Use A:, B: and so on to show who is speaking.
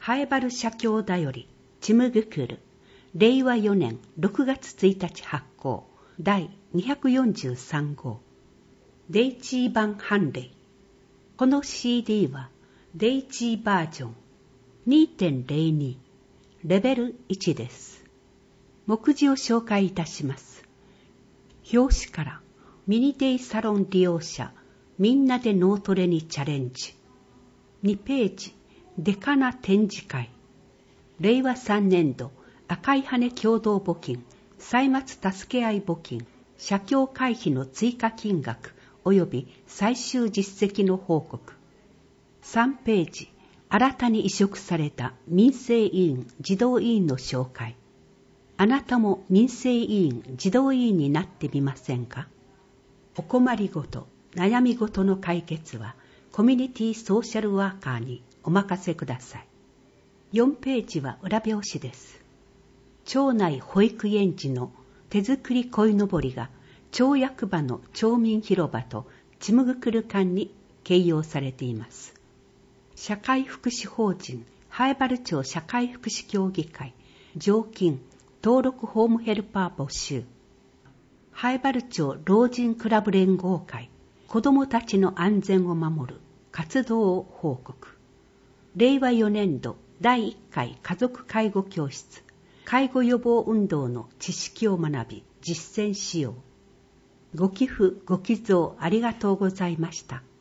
A: ハエバル社協だよりチムグクル令和4年6月1日発行第243号デイチー版判例。この CD はデイチーバージョン 2.02 レベル1です。目次を紹介いたします。表紙からミニデイサロン利用者みんなで脳トレにチャレンジ。2ページデカな展示会。令和3年度赤い羽共同募金歳末助け合い募金社協会費の追加金額及び最終実績の報告。3ページ新たに委嘱された民生委員児童委員の紹介。あなたも民生委員児童委員になってみませんか。お困りごと悩みごとの解決はコミュニティソーシャルワーカーにお任せください。4ページは裏表紙です。町内保育園児の手作り鯉のぼりが町役場の町民広場とチムグクル館に掲揚されています。社会福祉法人ハエバル町社会福祉協議会常勤登録ホームヘルパー募集。ハエバル町老人クラブ連合会子どもたちの安全を守る活動報告。令和4年度第1回家族介護教室介護予防運動の知識を学び実践しよう。ご寄付ご寄贈ありがとうございました。